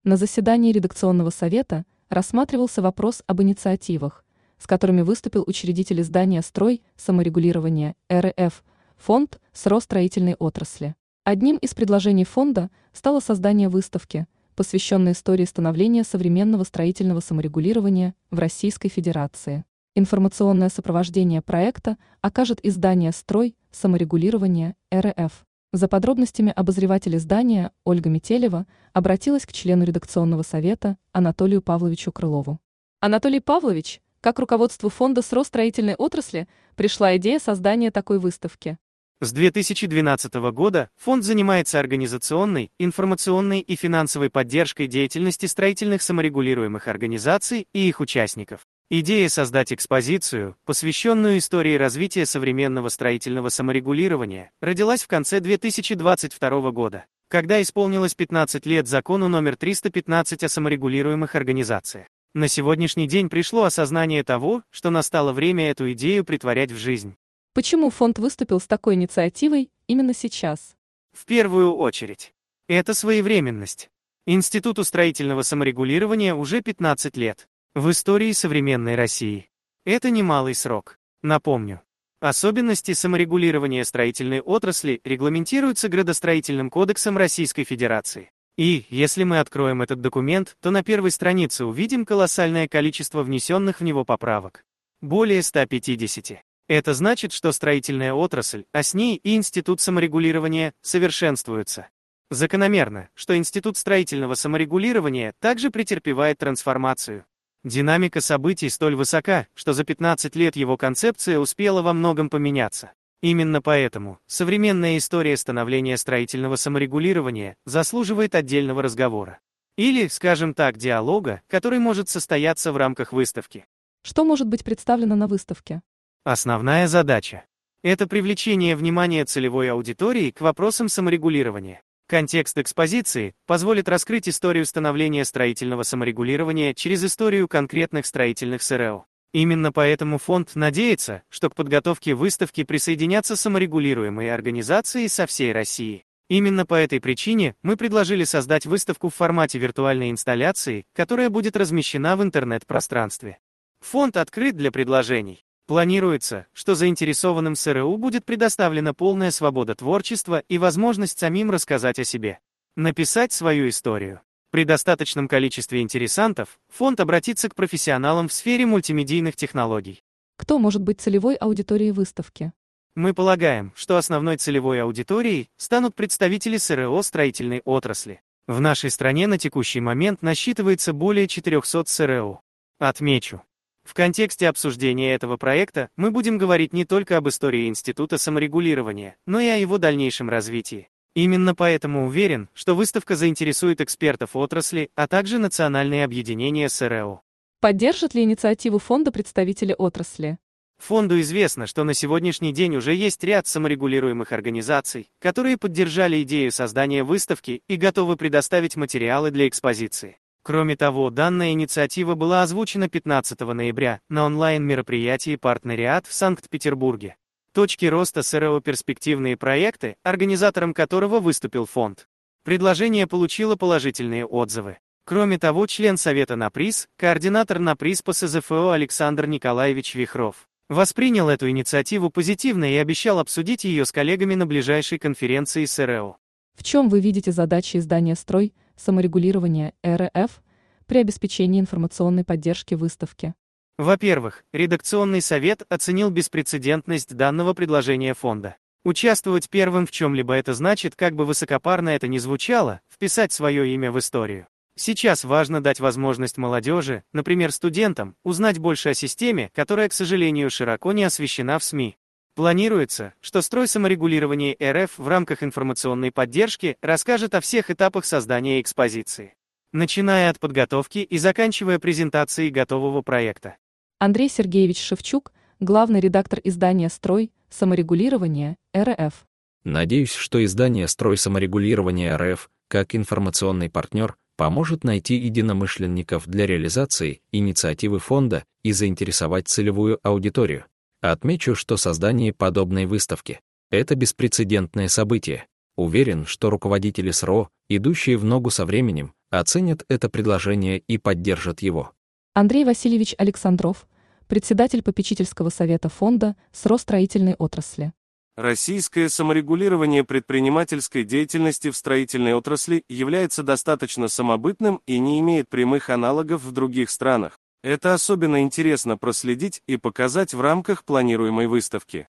На заседании редакционного совета рассматривался вопрос об инициативах, с которыми выступил учредитель издания «Строй саморегулирования РФ» фонд сыростроительной отрасли. Одним из предложений фонда стало создание выставки, посвященной истории становления современного строительного саморегулирования в Российской Федерации. Информационное сопровождение проекта окажет издание «Строй саморегулирования РФ». За подробностями обозреватель издания Ольга Метелева обратилась к члену редакционного совета Анатолию Павловичу Крылову. Анатолий Павлович, как руководству фонда сыростроительной отрасли пришла идея создания такой выставки? С 2012 года фонд занимается организационной, информационной и финансовой поддержкой деятельности строительных саморегулируемых организаций и их участников. Идея создать экспозицию, посвященную истории развития современного строительного саморегулирования, родилась в конце 2022 года, когда исполнилось 15 лет закону номер 315 о саморегулируемых организациях. На сегодняшний день пришло осознание того, что настало время эту идею претворять в жизнь. Почему фонд выступил с такой инициативой именно сейчас? В первую очередь, это своевременность. Институту строительного саморегулирования уже 15 лет. В истории современной России. Это немалый срок. Напомню, особенности саморегулирования строительной отрасли регламентируются Градостроительным кодексом Российской Федерации. И, если мы откроем этот документ, то на первой странице увидим колоссальное количество внесенных в него поправок. Более 150. Это значит, что строительная отрасль, а с ней и институт саморегулирования, совершенствуются. Закономерно, что институт строительного саморегулирования также претерпевает трансформацию. Динамика событий столь высока, что за 15 лет его концепция успела во многом поменяться. Именно поэтому современная история становления строительного саморегулирования заслуживает отдельного разговора. Или, скажем так, диалога, который может состояться в рамках выставки. Что может быть представлено на выставке? Основная задача – это привлечение внимания целевой аудитории к вопросам саморегулирования. Контекст экспозиции позволит раскрыть историю становления строительного саморегулирования через историю конкретных строительных СРО. Именно поэтому фонд надеется, что к подготовке выставки присоединятся саморегулируемые организации со всей России. Именно по этой причине мы предложили создать выставку в формате виртуальной инсталляции, которая будет размещена в интернет-пространстве. Фонд открыт для предложений. Планируется, что заинтересованным СРУ будет предоставлена полная свобода творчества и возможность самим рассказать о себе. Написать свою историю. При достаточном количестве интересантов фонд обратится к профессионалам в сфере мультимедийных технологий. Кто может быть целевой аудиторией выставки? Мы полагаем, что основной целевой аудиторией станут представители СРО строительной отрасли. В нашей стране на текущий момент насчитывается более 400 СРО. Отмечу. В контексте обсуждения этого проекта мы будем говорить не только об истории Института саморегулирования, но и о его дальнейшем развитии. Именно поэтому уверен, что выставка заинтересует экспертов отрасли, а также национальные объединения СРО. Поддержат ли инициативу фонда представители отрасли? Фонду известно, что на сегодняшний день уже есть ряд саморегулируемых организаций, которые поддержали идею создания выставки и готовы предоставить материалы для экспозиции. Кроме того, данная инициатива была озвучена 15 ноября на онлайн-мероприятии «Партнериат» в Санкт-Петербурге. Точки роста СРО «Перспективные проекты», организатором которого выступил фонд. Предложение получило положительные отзывы. Кроме того, член Совета НАПРИС, координатор НАПРИС по СЗФО Александр Николаевич Вихров, воспринял эту инициативу позитивно и обещал обсудить ее с коллегами на ближайшей конференции СРО. В чем вы видите задачи издания «Строй саморегулирования РФ» при обеспечении информационной поддержки выставки? Во-первых, редакционный совет оценил беспрецедентность данного предложения фонда. Участвовать первым в чем-либо — это значит, как бы высокопарно это ни звучало, вписать свое имя в историю. Сейчас важно дать возможность молодежи, например, студентам, узнать больше о системе, которая, к сожалению, широко не освещена в СМИ. Планируется, что строй саморегулирования РФ в рамках информационной поддержки расскажет о всех этапах создания экспозиции, начиная от подготовки и заканчивая презентацией готового проекта. Андрей Сергеевич Шевчук, главный редактор издания «Строй саморегулирования РФ». Надеюсь, что издание «Строй саморегулирования РФ» как информационный партнер поможет найти единомышленников для реализации инициативы фонда и заинтересовать целевую аудиторию. Отмечу, что создание подобной выставки – это беспрецедентное событие. Уверен, что руководители СРО, идущие в ногу со временем, оценят это предложение и поддержат его. Андрей Васильевич Александров, председатель попечительского совета фонда СРО строительной отрасли. Российское саморегулирование предпринимательской деятельности в строительной отрасли является достаточно самобытным и не имеет прямых аналогов в других странах. Это особенно интересно проследить и показать в рамках планируемой выставки.